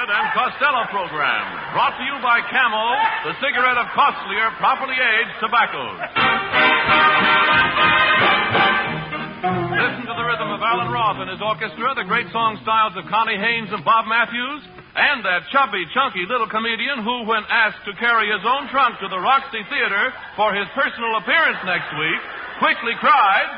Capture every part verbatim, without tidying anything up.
Abbott and Costello program. Brought to you by Camel, the cigarette of costlier, properly aged tobaccos. Listen to the rhythm of Alan Roth and his orchestra, the great song styles of Connie Haynes and Bob Matthews, and that chubby, chunky little comedian who, when asked to carry his own trunk to the Roxy Theater for his personal appearance next week, quickly cried...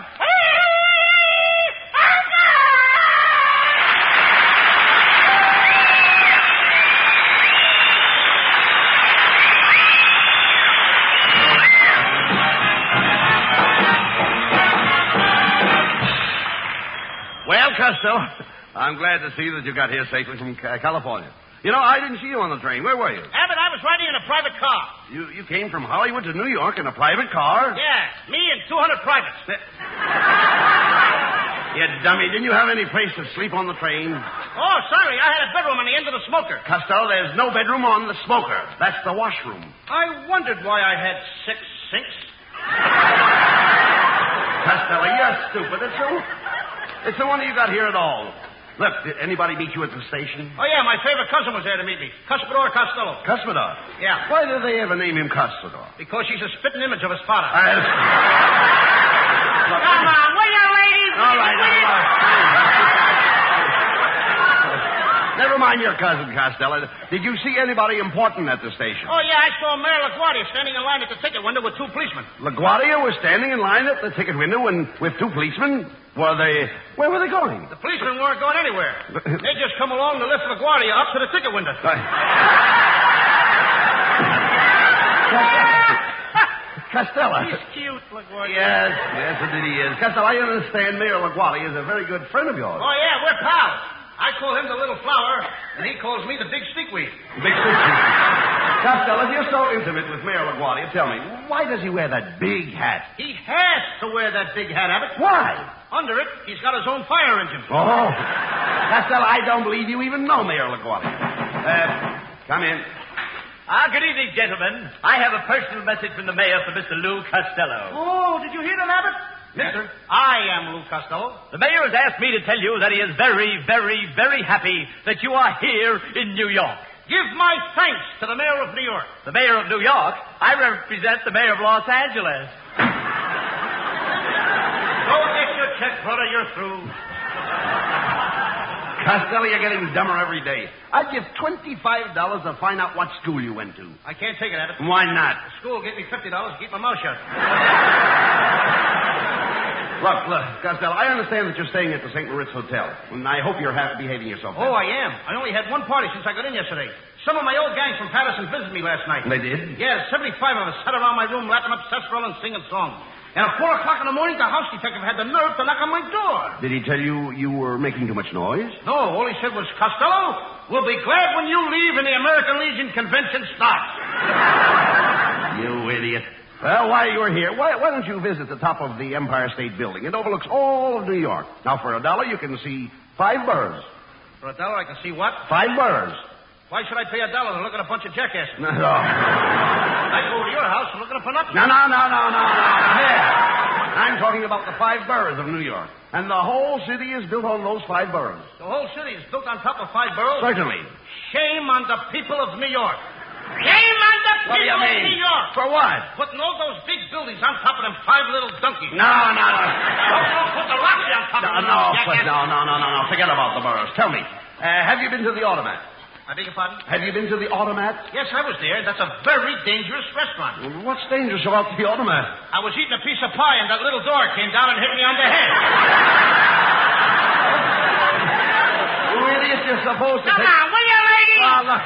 Well, Costello, I'm glad to see that you got here safely from California. You know, I didn't see you on the train. Where were you? Abbott, I was riding in a private car. You you came from Hollywood to New York in a private car? Yeah, me and two hundred privates. You dummy. Didn't you have any place to sleep on the train? Oh, sorry. I had a bedroom on the end of the smoker. Costello, there's no bedroom on the smoker. That's the washroom. I wondered why I had six sinks. Costello, you're stupid. It's the, it's the one you got here at all. Look, did anybody meet you at the station? Oh, yeah, my favorite cousin was there to meet me. Cuspidor Costello. Cuspidor? Yeah. Why did they ever name him Cuspidor? Because she's a spitting image of his father. I... Look, Come on, will you, ladies? All right, all right. Never mind your cousin, Costello. Did you see anybody important at the station? Oh, yeah, I saw Mayor LaGuardia standing in line at the ticket window with two policemen. LaGuardia was standing in line at the ticket window and with two policemen? Were they... Where were they going? The policemen weren't going anywhere. They just come along to lift LaGuardia up to the ticket window. Costello. He's cute, LaGuardia. Yes, yes, indeed he is. Costello, I understand Mayor LaGuardia is a very good friend of yours. Oh, yeah, we're pals. I call him the little flower, and he calls me the big stickweed. Big stickweed. Costello, if you're so intimate with Mayor LaGuardia, tell me, why does he wear that big hat? He has to wear that big hat, Abbott. Why? Under it, he's got his own fire engine. Oh. Costello, I don't believe you even know Mayor LaGuardia. Uh, come in. Ah, good evening, gentlemen. I have a personal message from the mayor for Mister Lou Costello. Oh, did you hear that, Abbott? Mister, I am Lou Costello. The mayor has asked me to tell you that he is very, very, very happy that you are here in New York. Give my thanks to the mayor of New York. The mayor of New York? I represent the mayor of Los Angeles. Go get your check, brother. You're through. Costello, you're getting dumber every day. I'd give twenty-five dollars to find out what school you went to. I can't take it, Abbott. Why not? The school gave me fifty dollars to keep my mouth shut. Look, look, Costello, I understand that you're staying at the Saint Moritz Hotel, and I hope you're happy behaving yourself. Oh, I am. I only had one party since I got in yesterday. Some of my old gang from Patterson visited me last night. They did? Yeah, seventy-five of us sat around my room lapping up sarsaparilla and singing songs. And at four o'clock in the morning, the house detective had the nerve to knock on my door. Did he tell you you were making too much noise? No, all he said was, Costello, we'll be glad when you leave and the American Legion convention starts. You idiot. Well, while you're here, why, why don't you visit the top of the Empire State Building? It overlooks all of New York. Now, for a dollar, you can see five boroughs. For a dollar, I can see what? Five boroughs. Why should I pay a dollar to look at a bunch of jackasses? No, no. I go to your house and look at a Pinocchio. No, no, no, no, no, no. Here. I'm talking about the five boroughs of New York. And the whole city is built on those five boroughs. The whole city is built on top of five boroughs? Certainly. Shame on the people of New York. Shame on the What do you people of mean? New York. For what? Putting all those big buildings on top of them five little donkeys. No, no, no. Don't, don't put the Roxy on top No, of them. no, jackass. no, no, no, no, no. Forget about the boroughs. Tell me, uh, have you been to the Automat? I beg your pardon? Have you been to the Automat? Yes, I was there. That's a very dangerous restaurant. Well, what's dangerous about the Automat? I was eating a piece of pie and that little door came down and hit me on the head. You idiot, you're supposed to Come take... on, will you, lady? Oh, look.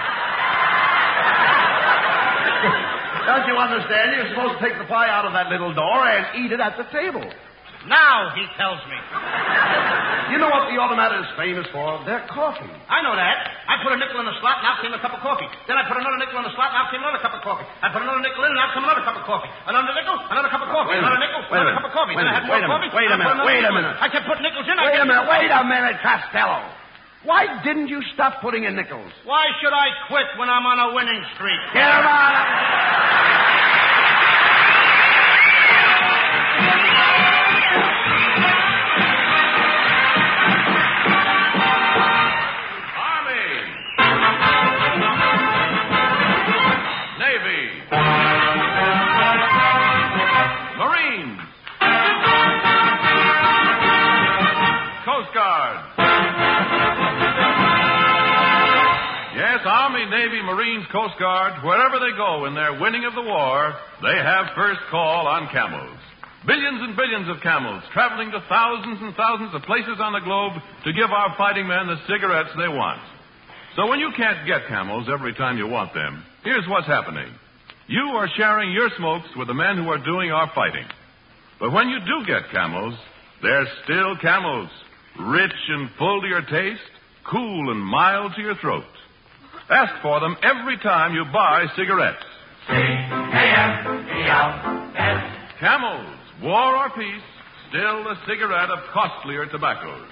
Don't you understand? You're supposed to take the pie out of that little door and eat it at the table. Now, he tells me. You know what the Automat is famous for? Their coffee. I know that. I put a nickel in the slot, and out came a cup of coffee. Then I put another nickel in the slot, and out came another cup of coffee. I put another nickel in, and out came another cup of coffee. Another nickel, another cup of coffee. Wait a Another minute. nickel, Wait a another minute. cup of coffee. Wait Then a I had minute. more Wait a coffee. minute. Wait a I put minute. another Wait a nickel in. minute. I kept putting nickels in. I Wait a kept- minute. Wait a minute, Costello. Why didn't you stop putting in nickels? Why should I quit when I'm on a winning streak? Get him out. Army! Coast Guard. Yes, Army, Navy, Marines, Coast Guard, wherever they go in their winning of the war, they have first call on camels. Billions and billions of camels traveling to thousands and thousands of places on the globe to give our fighting men the cigarettes they want. So when you can't get camels every time you want them, here's what's happening. You are sharing your smokes with the men who are doing our fighting. But when you do get camels, they're still camels, rich and full to your taste, cool and mild to your throat. Ask for them every time you buy cigarettes. C A M E L S. Camels, war or peace, still a cigarette of costlier tobaccos.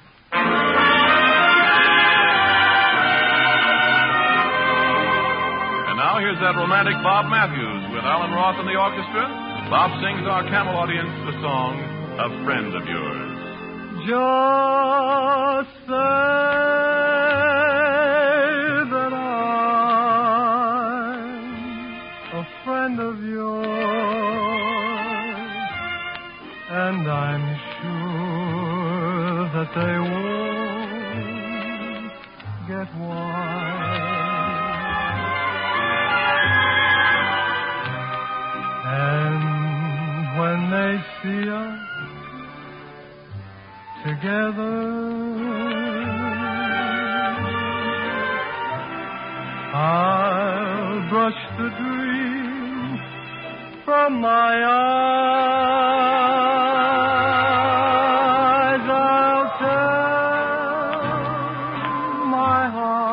And now here's that romantic Bob Matthews with Alan Roth and the orchestra. Bob sings our Camel audience the song, A Friend of Yours. Just say that I'm a friend of yours, and I'm sure that they won't get wise. And when they see us together, I'll brush the dream from my eyes. I'll tell my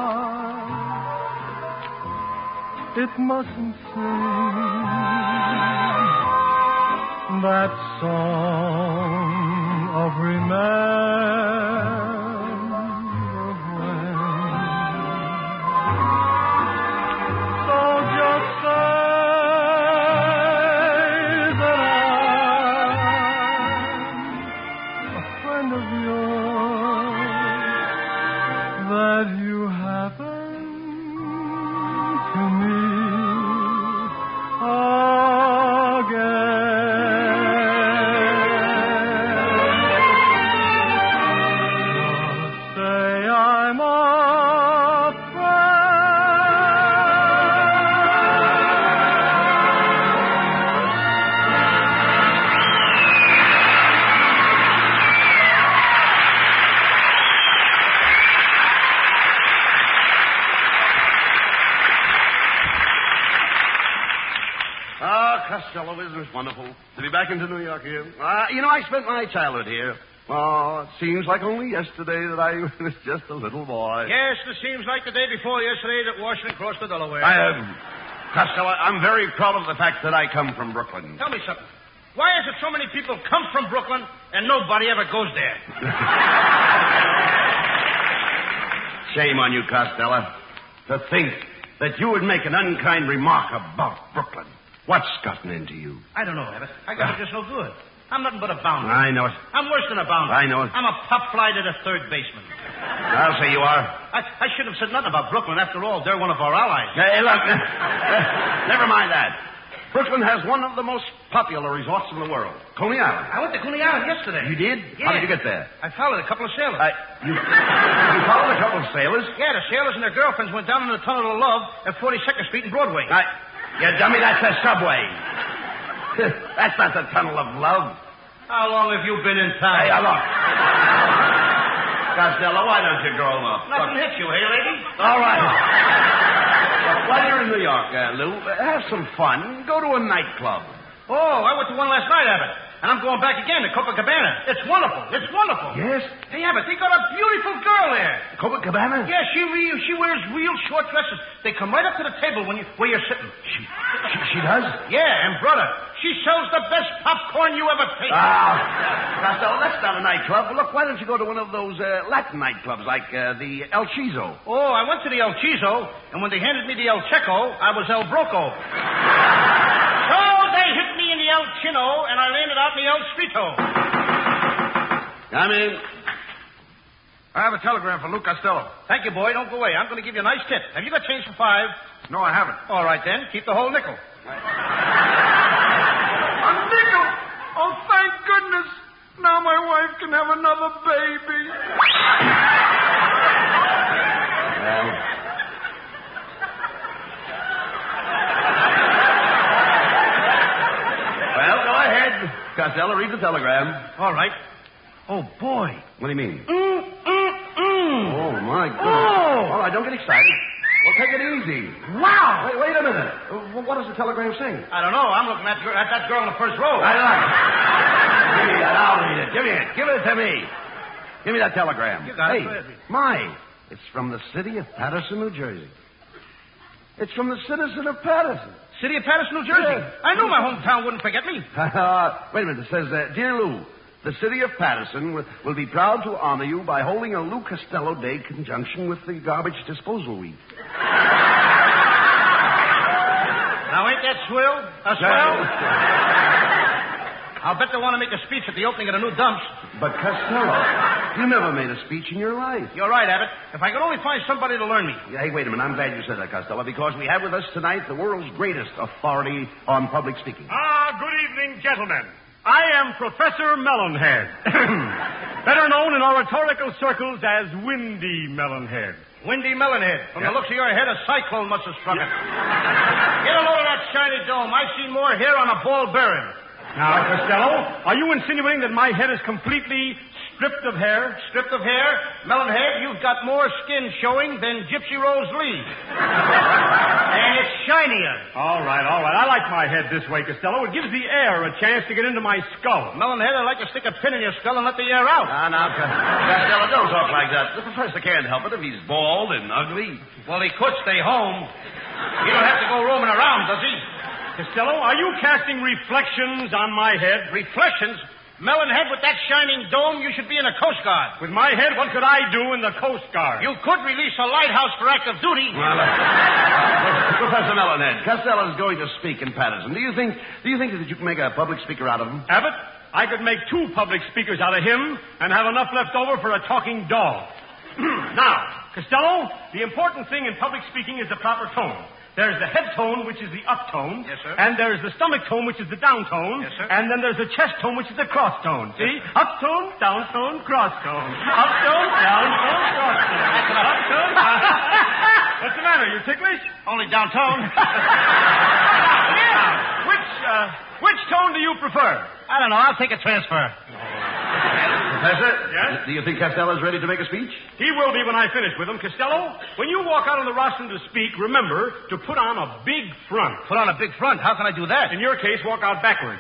heart it mustn't sing that song of remember when. So just say that I'm a friend of yours, that you happen to meet again. Say I'm a Ah, Costello, isn't it wonderful to be back into New York here? Uh, you know, I spent my childhood here. Oh, it seems like only yesterday that I was just a little boy. Yes, it seems like the day before yesterday that Washington crossed the Delaware. I, uh, Costello, I'm very proud of the fact that I come from Brooklyn. Tell me something. Why is it so many people come from Brooklyn and nobody ever goes there? Shame on you, Costello, to think that you would make an unkind remark about Brooklyn. What's gotten into you? I don't know, Abbott. I got it just no good. I'm nothing but a bounder. I know it. I'm worse than a bounder. I know it. I'm a pop fly to the third baseman. I'll say you are. I, I should have said nothing about Brooklyn. After all, they're one of our allies. Hey, look, uh, never mind that. Brooklyn has one of the most popular resorts in the world, Coney Island. I went to Coney Island yesterday. You did? Yeah. How did you get there? I followed a couple of sailors. Uh, you, you followed a couple of sailors? Yeah, the sailors and their girlfriends went down in the Tunnel of Love at forty-second Street and Broadway. I, you dummy, that's a subway. That's not the Tunnel of Love. How long have you been in town? Hey, uh, look. Costello, why don't you grow up? Nothing Look. hits you, hey, lady? All right. Look, while you're in New York, uh, Lou, uh, have some fun. Go to a nightclub. Oh, I went to one last night, Abbott. And I'm going back again to Copacabana. It's wonderful. It's wonderful. Yes? Hey, Abbott, they got a beautiful girl there. Copacabana? Yeah, she re- she wears real short dresses. They come right up to the table when you where you're sitting. She, she, she does? Yeah, and brother, she sells the best popcorn you ever tasted. Ah, Costello, that's not a nightclub. Look, why don't you go to one of those uh, Latin nightclubs like uh, the El Chizo? Oh, I went to the El Chizo, and when they handed me the El Checo, I was El Broco. So they hit me in the El Chino, and I landed out in the El Streeto. Come in. I have a telegram for Lou Costello. Thank you, boy. Don't go away. I'm going to give you a nice tip. Have you got change for five? No, I haven't. All right, then. Keep the whole nickel. A nickel! Oh, thank goodness. Now my wife can have another baby. Costello. Read the telegram. All right. Oh, boy. What do you mean? Mm, mm, mm. Oh, my goodness. Oh. All right, don't get excited. Well, take it easy. Wow. Wait, wait a minute. Uh, What does the telegram say? I don't know. I'm looking at, gir- at that girl in the first row. I like it. Give me that. I'll read it. Give me it. Give it to me. Give me that telegram. You got hey, it. Go ahead. my. It's from the city of Patterson, New Jersey. It's from the citizen of Patterson. City of Patterson, New Jersey. Yeah. I knew my hometown wouldn't forget me. Wait a minute. It says, uh, Dear Lou, the city of Patterson will, will be proud to honor you by holding a Lou Costello Day in conjunction with the garbage disposal week. Now, ain't that swell? A swell? I'll bet they want to make a speech at the opening of the new dumps. But Costello, you never made a speech in your life. You're right, Abbott. If I could only find somebody to learn me. Yeah, hey, wait a minute. I'm glad you said that, Costello, because we have with us tonight the world's greatest authority on public speaking. Ah, good evening, gentlemen. I am Professor Melonhead, better known in oratorical circles as Windy Melonhead. Windy Melonhead. From Yeah. the looks of your head, a cyclone must have struck it. Get a load of that shiny dome. I've seen more hair on a ball bearing. Now, Costello, are you insinuating that my head is completely stripped of hair? Stripped of hair? Melonhead, you've got more skin showing than Gypsy Rose Lee. And it's shinier. All right, all right. I like my head this way, Costello. It gives the air a chance to get into my skull. Melonhead, I'd like to stick a pin in your skull and let the air out. Now, now, Costello, don't talk like that. The professor can't help it if he's bald and ugly. Well, he could stay home. He don't have to go roaming around, does he? Costello, are you casting reflections on my head? Reflections? Melonhead, with that shining dome, you should be in the Coast Guard. With my head, what could I do in the Coast Guard? You could release a lighthouse for active duty. Well, uh, Professor Melonhead, Costello is going to speak in Patterson. Do you think do you think that you can make a public speaker out of him? Abbott, I could make two public speakers out of him and have enough left over for a talking dog. Now, Costello, the important thing in public speaking is the proper tone. There's the head tone, which is the up tone. Yes, sir. And there's the stomach tone, which is the down tone. Yes, sir. And then there's the chest tone, which is the cross tone. See? Up tone, down tone, cross tone. Up tone, down tone, cross tone. Up tone. What's the matter? You ticklish? Only down tone. Which, uh, which tone do you prefer? I don't know. I'll take a transfer. Professor? Yes? Do you think Costello is ready to make a speech? He will be when I finish with him. Costello, when you walk out on the rostrum to speak, remember to put on a big front. Put on a big front. How can I do that? In your case, walk out backwards.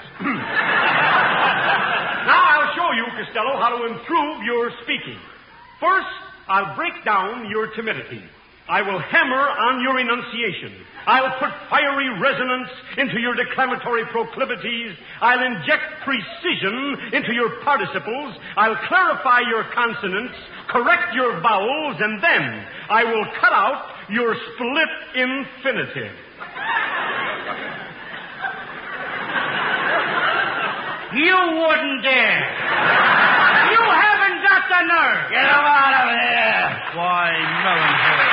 Now I'll show you, Costello, how to improve your speaking. First, I'll break down your timidity. I will hammer on your enunciation. I'll put fiery resonance into your declamatory proclivities. I'll inject precision into your participles. I'll clarify your consonants, correct your vowels, and then I will cut out your split infinitive. You wouldn't dare. You haven't got the nerve. Get him out of here! Why, Melonhead.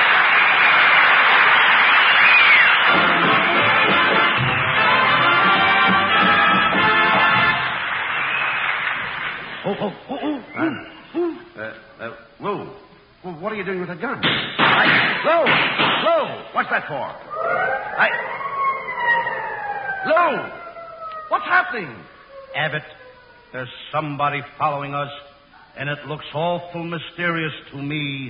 Oh, oh, oh, oh. Uh, uh, uh, Lou, well, what are you doing with that gun? I, Lou! Lou! What's that for? I... Lou! What's happening? Abbott, there's somebody following us, and it looks awful mysterious to me.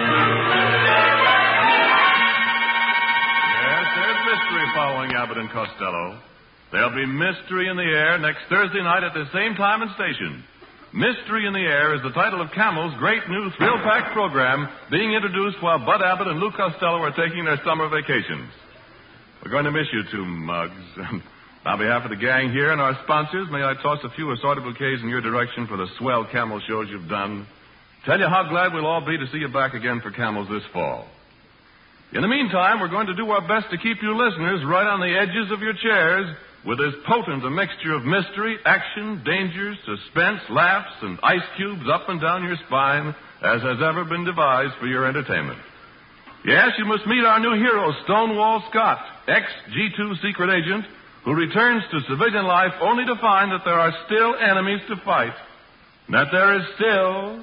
Yes, there's mystery following Abbott and Costello. There'll be Mystery in the Air next Thursday night at the same time and station. Mystery in the Air is the title of Camel's great new thrill-packed program being introduced while Bud Abbott and Lou Costello are taking their summer vacations. We're going to miss you two, Muggs. On behalf of the gang here and our sponsors, may I toss a few assorted bouquets in your direction for the swell Camel shows you've done. Tell you how glad we'll all be to see you back again for Camels this fall. In the meantime, we're going to do our best to keep you listeners right on the edges of your chairs with as potent a mixture of mystery, action, danger, suspense, laughs, and ice cubes up and down your spine as has ever been devised for your entertainment. Yes, you must meet our new hero, Stonewall Scott, ex-G two secret agent, who returns to civilian life only to find that there are still enemies to fight, and that there is still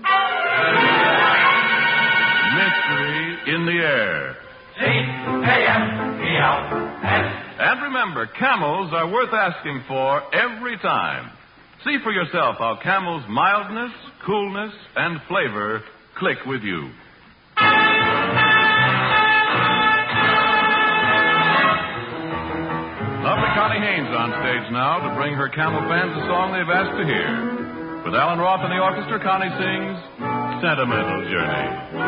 mystery in the air. C A M E L S. And remember, Camels are worth asking for every time. See for yourself how Camel's mildness, coolness, and flavor click with you. Lovely Connie Haynes on stage now to bring her Camel fans a song they've asked to hear. With Alan Roth and the orchestra, Connie sings Sentimental Journey.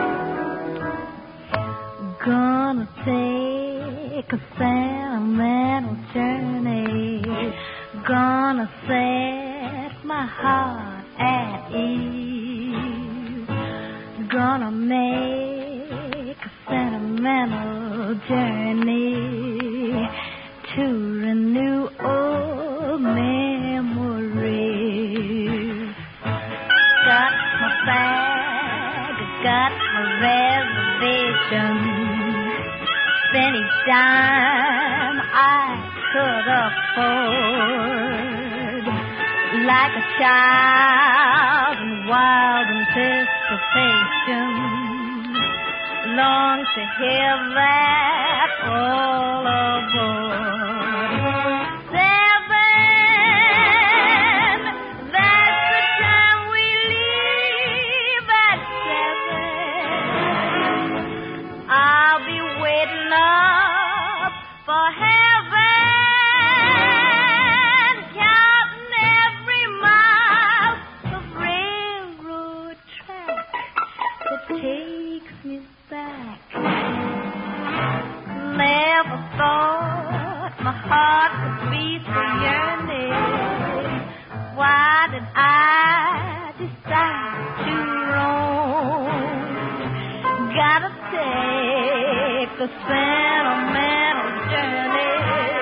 Gonna take a sentimental journey. Gonna set my heart at ease. Gonna make a sentimental journey to renew old memories. Got my bag, got my reservation. Spent each dime I could afford. Like a child in wild anticipation. Long to hear that all aboard. Seven, that's the time we leave at seven. I'll be waiting up for heaven, counting every mile of railroad track that takes me back. Never thought my heart could be so yearning. Why did I decide to roam? Gotta take a sentimental journey,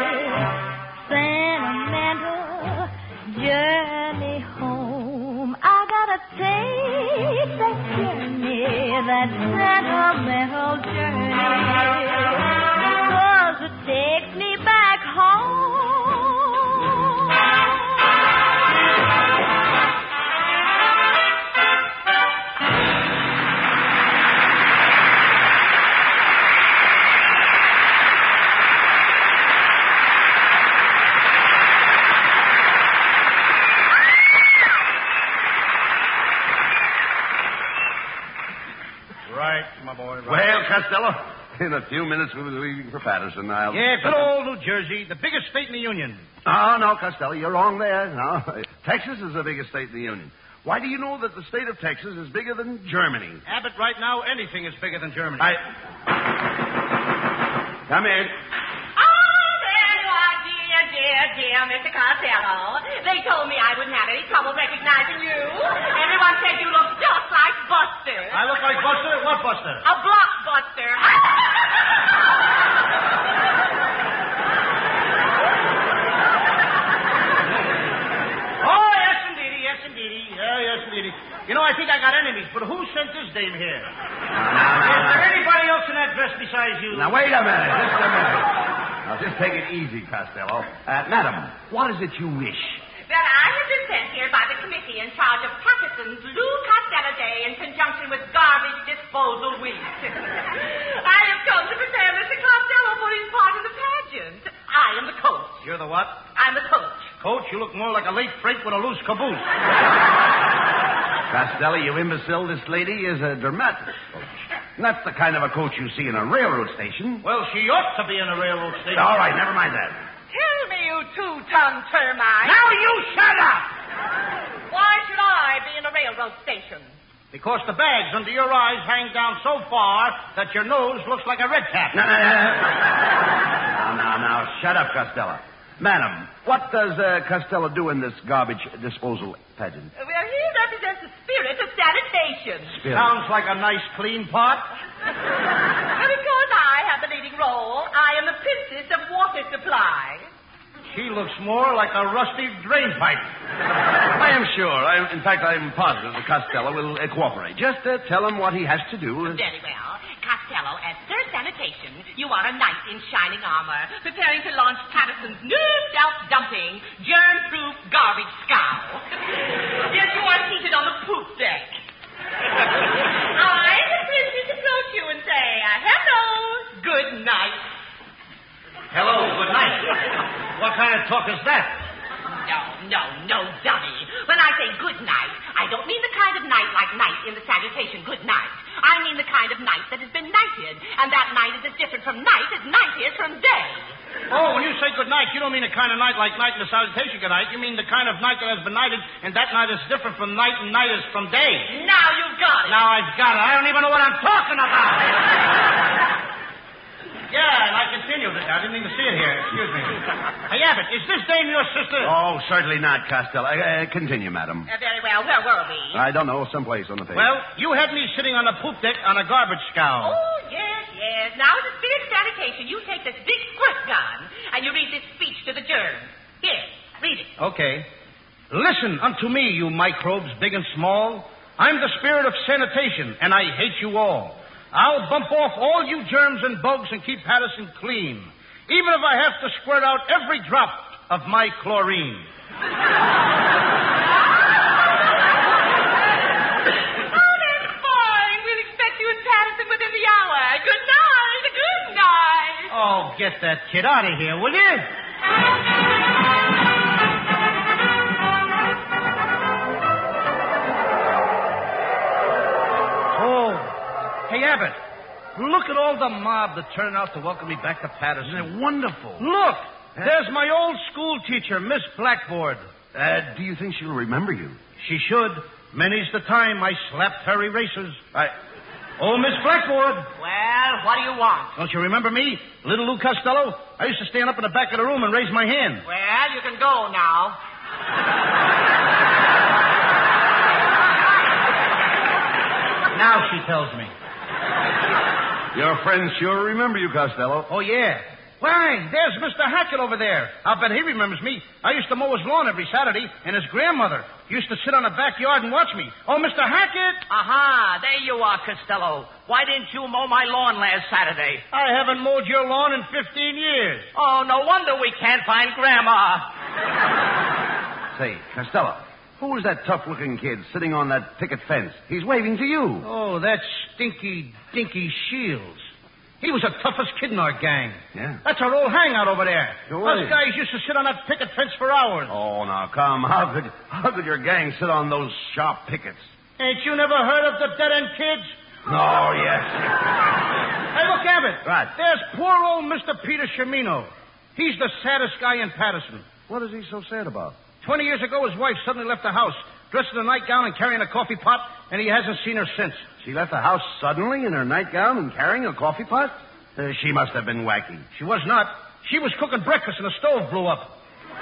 sentimental journey home. I gotta take that journey, that sentimental journey, 'cause it takes me back home. Right, my boy. Right. Well, Costello, in a few minutes we'll be leaving for Patterson. I'll... Yeah, good old New Jersey, the biggest state in the Union. Oh, no, Costello, you're wrong there. No, Texas is the biggest state in the Union. Why do you know that the state of Texas is bigger than Germany? Abbott, right now, anything is bigger than Germany. I... Come in. Oh, there you are, dear, dear, dear Mister Costello. They told me I wouldn't have any trouble recognizing you. Everyone said you look just like Buster. I look like Buster? What Buster? A blockbuster. Oh, yes, indeedy, yes, indeedy. Yeah, yes, indeedy. You know, I think I got enemies, but who sent this dame here? Is there anybody else in that dress besides you? Now, wait a minute. Just a minute. Now, just take it easy, Costello. Uh, madam, what is it you wish? That I have been sent here by the committee in charge of Patterson's Lou Costello Day in conjunction with Garbage Disposal Week. I have come to prepare Mister Costello for his part in the pageant. I am the coach. You're the what? I'm the coach. Coach, you look more like a late freight with a loose caboose. Costello, you imbecile, this lady is a dramatic coach. Not the kind of a coach you see in a railroad station. Well, she ought to be in a railroad station. All right, never mind that. Tell me, you two-ton termite. Now you shut up! Why should I be in a railroad station? Because the bags under your eyes hang down so far that your nose looks like a red cap. No, no, no. Now, now, now, shut up, Costello. Madam, what does uh, Costello do in this garbage disposal pageant? Well, he represents the spirit of sanitation. Spirit. Sounds like a nice clean pot. Because I have the leading role, I am the princess of water supply. She looks more like a rusty drain pipe. I am sure. I am, in fact, I am positive that Costello will uh, cooperate. Just uh, tell him what he has to do. Very well. Costello, as Sir Sanitation, you are a knight in shining armor, preparing to launch Patterson's new self-dumping, germ-proof garbage scow. Yes, you are seated on the poop deck. I, the princess, approach you and say, uh, hello, good night. Hello, good night. What kind of talk is that? No, no, no, dummy. say good night, I don't mean the kind of night like night in the salutation, good night. I mean the kind of night that has been nighted, and that night is as different from night as night is from day. Oh, when you say good night, you don't mean the kind of night like night in the salutation good night. You mean the kind of night that has been nighted, and that night is different from night and night is from day. Now you've got it. Now I've got it. I don't even know what I'm talking about. Yeah, and I continued it. I didn't even see it here. Excuse me. Hey, Abbott, is this dame your sister? Oh, certainly not, Costello. Uh, continue, madam. Uh, very well. Where were we? I don't know. Someplace on the page. Well, you had me sitting on the poop deck on a garbage scow. Oh, yes, yes. Now, as a spirit of sanitation, you take this big squirt gun and you read this speech to the germs. Here, read it. Okay. Listen unto me, you microbes big and small. I'm the spirit of sanitation, and I hate you all. I'll bump off all you germs and bugs and keep Patterson clean, even if I have to squirt out every drop of my chlorine. Oh, that's fine. We'll expect you in Patterson within the hour. Good night. Good night. Oh, get that kid out of here, will you? Hey, Abbott, look at all the mob that turned out to welcome me back to Patterson. Isn't it wonderful? Look, there's my old school teacher, Miss Blackboard. Uh, do you think she'll remember you? She should. Many's the time I slapped her erasers. I... Oh, Miss Blackboard. Well, what do you want? Don't you remember me? Little Lou Costello? I used to stand up in the back of the room and raise my hand. Well, you can go now. Now she tells me. Your friends sure remember you, Costello. Oh, yeah. Why, there's Mister Hackett over there. I'll bet he remembers me. I used to mow his lawn every Saturday, and his grandmother used to sit on the backyard and watch me. Oh, Mister Hackett! Aha, there you are, Costello. Why didn't you mow my lawn last Saturday? I haven't mowed your lawn in fifteen years. Oh, no wonder we can't find Grandma. Say, Costello, who was that tough-looking kid sitting on that picket fence? He's waving to you. Oh, that stinky, dinky Shields. He was the toughest kid in our gang. Yeah? That's our old hangout over there. Sure Those is. guys used to sit on that picket fence for hours. Oh, now, come. How could, how could your gang sit on those sharp pickets? Ain't you never heard of the dead-end kids? Oh, yes. Hey, look, Abbott. Right. There's poor old Mister Peter Chimino. He's the saddest guy in Patterson. What is he so sad about? Twenty years ago, his wife suddenly left the house, dressed in a nightgown and carrying a coffee pot, and he hasn't seen her since. She left the house suddenly in her nightgown and carrying a coffee pot? Uh, she must have been wacky. She was not. She was cooking breakfast and the stove blew up.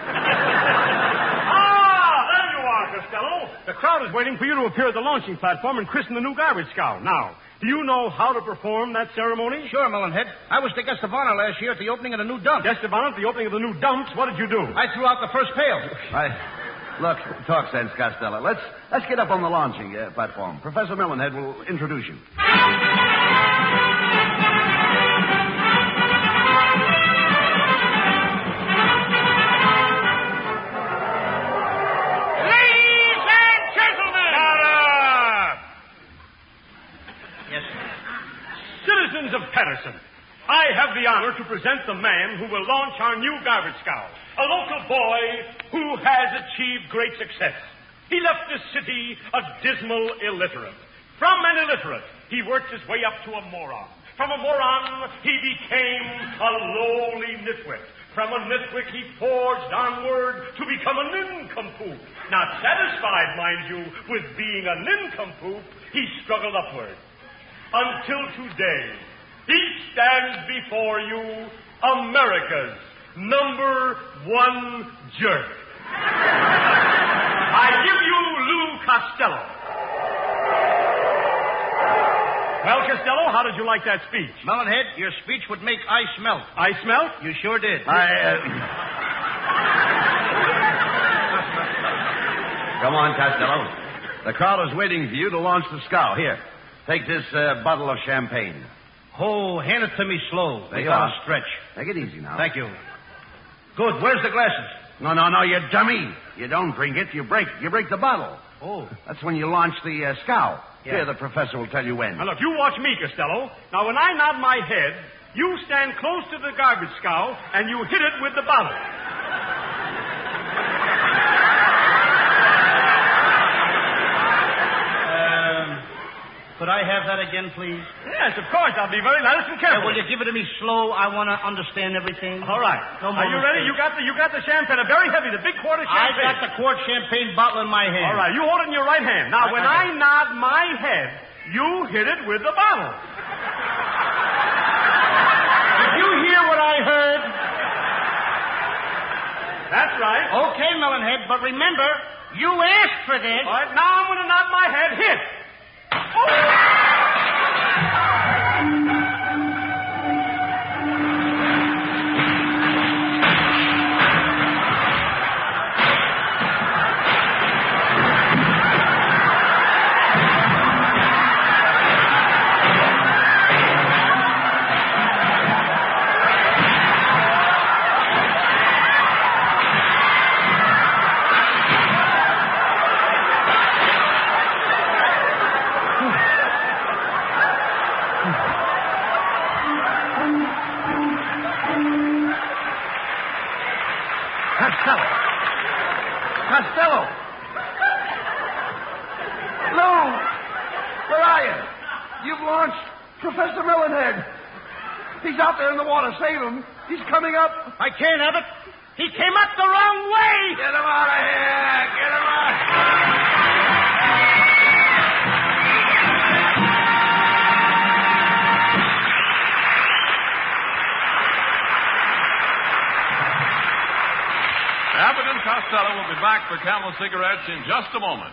Ah, there you are, Costello. The crowd is waiting for you to appear at the launching platform and christen the new garbage scow. Now, do you know how to perform that ceremony? Sure, Mullenhead. I was the guest of honor last year at the opening of the new dump. Guest of honor at the opening of the new dumps. What did you do? I threw out the first pail. I... Look, talk sense, Costello. Let's let's get up on the launching uh, platform. Professor Millenhead will introduce you. Ladies and gentlemen! Yes, sir. Citizens of Patterson, I have the honor to present the man who will launch our new garbage scow, a local boy who has achieved great success. He left this city a dismal illiterate. From an illiterate, he worked his way up to a moron. From a moron, he became a lowly nitwit. From a nitwit, he forged onward to become a nincompoop. Not satisfied, mind you, with being a nincompoop, he struggled upward. Until today, he stands before you, America's number one jerk. I give you Lou Costello. Well, Costello, how did you like that speech? Mullenhead, your speech would make ice melt. I smelt? You sure did. I, uh... Come on, Costello. The crowd is waiting for you to launch the scow. Here, take this uh, bottle of champagne. Oh, hand it to me slow. There We you got are. to stretch. Take it easy now. Thank you. Good. Where's the glasses? No, no, no, you dummy. You don't drink it, you break You break the bottle. Oh. That's when you launch the uh, scow. Yeah. Here, the professor will tell you when. Now, look, you watch me, Costello. Now, when I nod my head, you stand close to the garbage scow, and you hit it with the bottle. Could I have that again, please? Yes, of course. I'll be very nice and careful. Will you give it to me slow? I want to understand everything. All right. No more Are you ready? mistakes. You got the you got the champagne, a very heavy, the big quart of I champagne. got the quart champagne bottle in my hand. All right, you hold it in your right hand. Now, I- when I- I nod my head, you hit it with the bottle. Did you hear what I heard? That's right. Okay, Melonhead, but remember, you asked for this. All right, now I'm going to nod my head. Hit. Costello. Costello. Lou, where are you? You've launched Professor Melonhead. He's out there in the water. Save him. He's coming up. I can't have it. He came up the wrong way. Get him out of here. Get him out. Abbott and Costello will be back for Camel cigarettes in just a moment.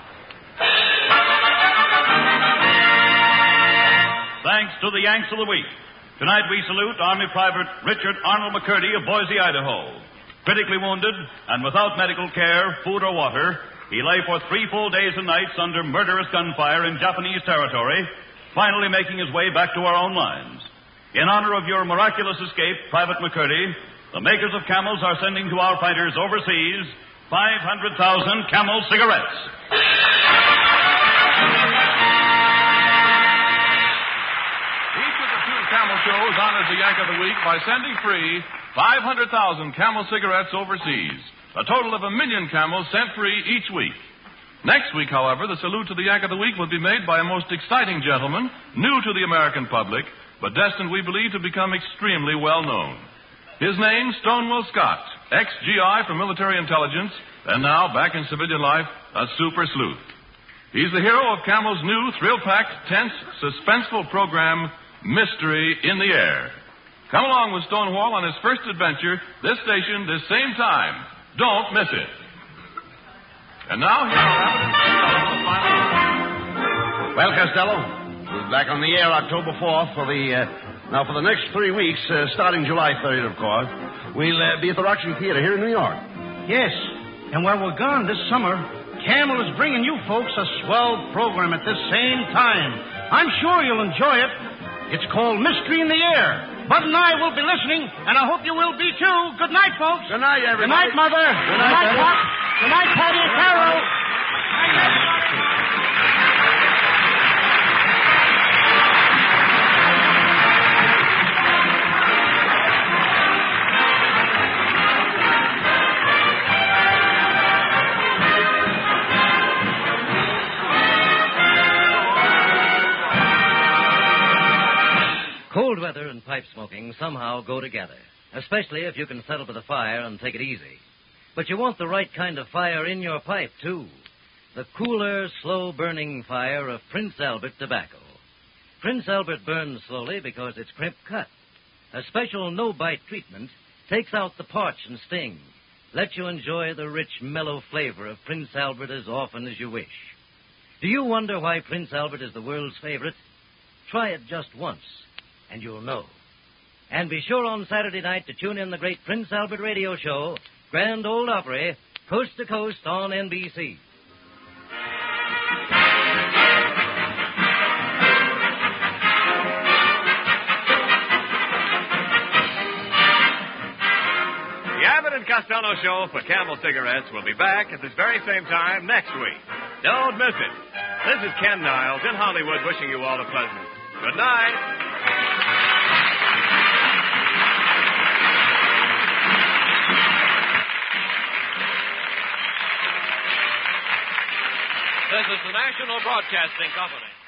Thanks to the Yanks of the Week. Tonight we salute Army Private Richard Arnold McCurdy of Boise, Idaho. Critically wounded and without medical care, food or water, he lay for three full days and nights under murderous gunfire in Japanese territory, finally making his way back to our own lines. In honor of your miraculous escape, Private McCurdy, the makers of Camels are sending to our fighters overseas five hundred thousand Camel cigarettes. Each of the two Camel shows honors the Yank of the Week by sending free five hundred thousand Camel cigarettes overseas. A total of a million Camels sent free each week. Next week, however, the salute to the Yank of the Week will be made by a most exciting gentleman, new to the American public, but destined, we believe, to become extremely well known. His name, Stonewall Scott, ex-G I for military intelligence, and now, back in civilian life, a super sleuth. He's the hero of Camel's new, thrill-packed, tense, suspenseful program, Mystery in the Air. Come along with Stonewall on his first adventure, this station, this same time. Don't miss it. And now, here are Abbott and Costello, the final. Well, Costello, we're back on the air October fourth for the... Uh, now, for the next three weeks, uh, starting July thirtieth, of course, we'll uh, be at the Roxy Theater here in New York. Yes, and while we're gone this summer, Camel is bringing you folks a swell program at this same time. I'm sure you'll enjoy it. It's called Mystery in the Air. Bud and I will be listening, and I hope you will be too. Good night, folks. Good night, everybody. Good night, Mother. Good night, Daddy. Pop. Good night, Patty and Carol. Cold weather and pipe smoking somehow go together, especially if you can settle by the fire and take it easy. But you want the right kind of fire in your pipe, too. The cooler, slow-burning fire of Prince Albert tobacco. Prince Albert burns slowly because it's crimp cut. A special no-bite treatment takes out the parch and sting, lets you enjoy the rich, mellow flavor of Prince Albert as often as you wish. Do you wonder why Prince Albert is the world's favorite? Try it just once, and you'll know. And be sure on Saturday night to tune in the great Prince Albert radio show, Grand Ole Opry, coast to coast on N B C. The Abbott and Costello Show for Camel Cigarettes will be back at this very same time next week. Don't miss it. This is Ken Niles in Hollywood wishing you all a pleasant good night. This is the National Broadcasting Company.